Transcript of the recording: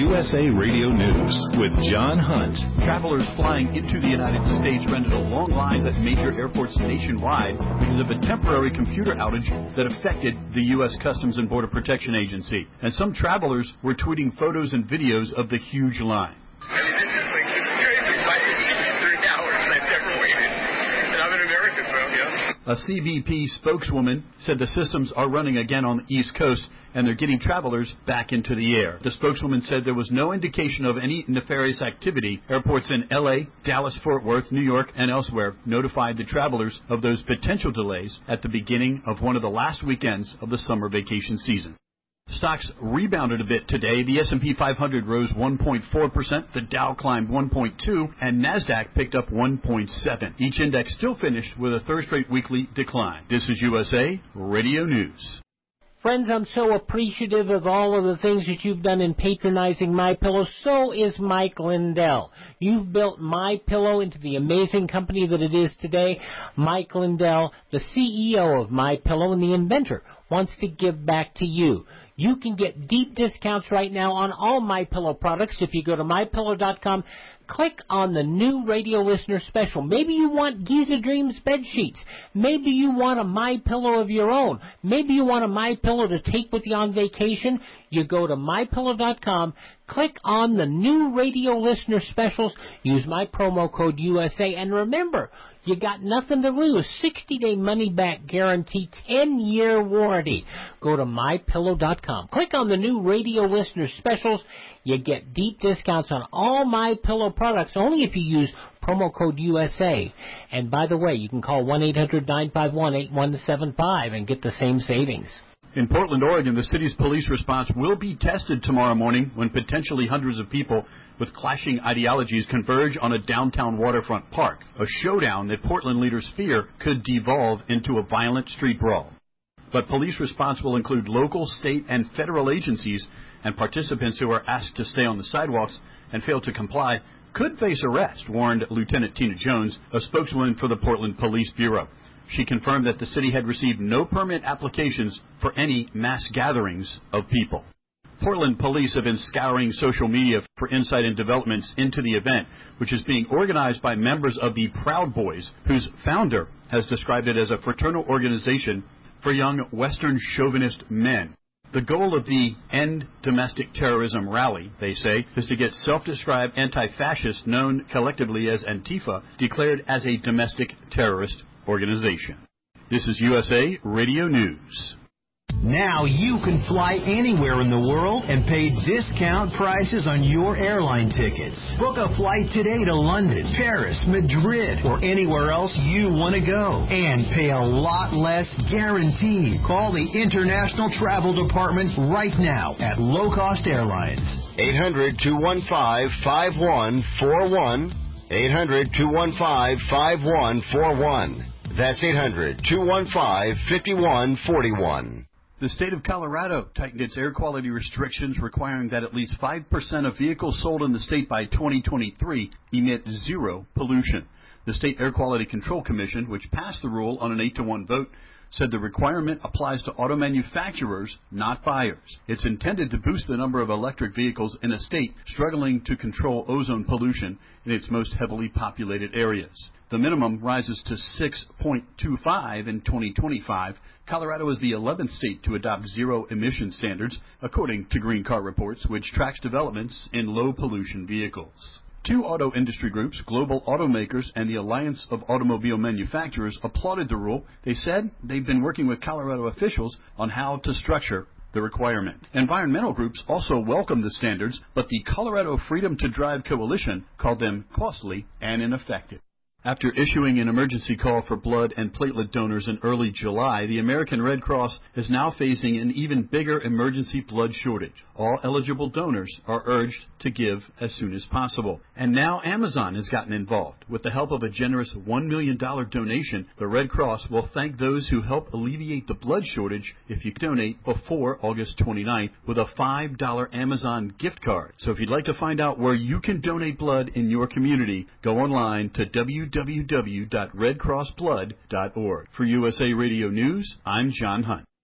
USA Radio News with John Hunt. Travelers flying into the United States rented a long lines at major airports nationwide because of a temporary computer outage that affected the U.S. Customs and Border Protection Agency. And some travelers were tweeting photos and videos of the huge line. This is crazy. Why did it take me 3 hours and I've never waited? And I'm an American, bro, yeah. A CBP spokeswoman said the systems are running again on the East Coast and they're getting travelers back into the air. The spokeswoman said there was no indication of any nefarious activity. Airports in L.A., Dallas, Fort Worth, New York, and elsewhere notified the travelers of those potential delays at the beginning of one of the last weekends of the summer vacation season. Stocks rebounded a bit today. The S&P 500 rose 1.4%, the Dow climbed 1.2%, and NASDAQ picked up 1.7%. Each index still finished with a third straight weekly decline. This is USA Radio News. Friends, I'm so appreciative of all of the things that you've done in patronizing MyPillow. So is Mike Lindell. You've built MyPillow into the amazing company that it is today. Mike Lindell, the CEO of MyPillow and the inventor, wants to give back to you. You can get deep discounts right now on all MyPillow products if you go to MyPillow.com. Click on the new radio listener special. Maybe you want Giza Dreams bed sheets. Maybe you want a MyPillow of your own. Maybe you want a MyPillow to take with you on vacation. You go to MyPillow.com, click on the new radio listener specials, use my promo code USA, and remember, you got nothing to lose. 60-day money-back guarantee, 10-year warranty. Go to MyPillow.com. Click on the new radio listener specials. You get deep discounts on all MyPillow products only if you use promo code USA. And by the way, you can call 1-800-951-8175 and get the same savings. In Portland, Oregon, the city's police response will be tested tomorrow morning when potentially hundreds of people with clashing ideologies converge on a downtown waterfront park, a showdown that Portland leaders fear could devolve into a violent street brawl. But police response will include local, state, and federal agencies, and participants who are asked to stay on the sidewalks and fail to comply could face arrest, warned Lieutenant Tina Jones, a spokeswoman for the Portland Police Bureau. She confirmed that the city had received no permit applications for any mass gatherings of people. Portland police have been scouring social media for insight and developments into the event, which is being organized by members of the Proud Boys, whose founder has described it as a fraternal organization for young Western chauvinist men. The goal of the End Domestic Terrorism rally, they say, is to get self-described anti-fascists known collectively as Antifa declared as a domestic terrorist organization. This is USA Radio News. Now you can fly anywhere in the world and pay discount prices on your airline tickets. Book a flight today to London, Paris, Madrid, or anywhere else you want to go. And pay a lot less guaranteed. Call the International Travel Department right now at Low Cost Airlines. 800-215-5141. 800-215-5141. That's 800-215-5141. The state of Colorado tightened its air quality restrictions, requiring that at least 5% of vehicles sold in the state by 2023 emit zero pollution. The State Air Quality Control Commission, which passed the rule on an 8-to-1 vote, said the requirement applies to auto manufacturers, not buyers. It's intended to boost the number of electric vehicles in a state struggling to control ozone pollution in its most heavily populated areas. The minimum rises to 6.25 in 2025. Colorado is the 11th state to adopt zero emission standards, according to Green Car Reports, which tracks developments in low-pollution vehicles. Two auto industry groups, Global Automakers and the Alliance of Automobile Manufacturers, applauded the rule. They said they've been working with Colorado officials on how to structure the requirement. Environmental groups also welcomed the standards, but the Colorado Freedom to Drive Coalition called them costly and ineffective. After issuing an emergency call for blood and platelet donors in early July, the American Red Cross is now facing an even bigger emergency blood shortage. All eligible donors are urged to give as soon as possible. And now Amazon has gotten involved. With the help of a generous $1 million donation, the Red Cross will thank those who help alleviate the blood shortage if you donate before August 29th with a $5 Amazon gift card. So if you'd like to find out where you can donate blood in your community, go online to www.redcrossblood.org. For USA Radio News, I'm John Hunt.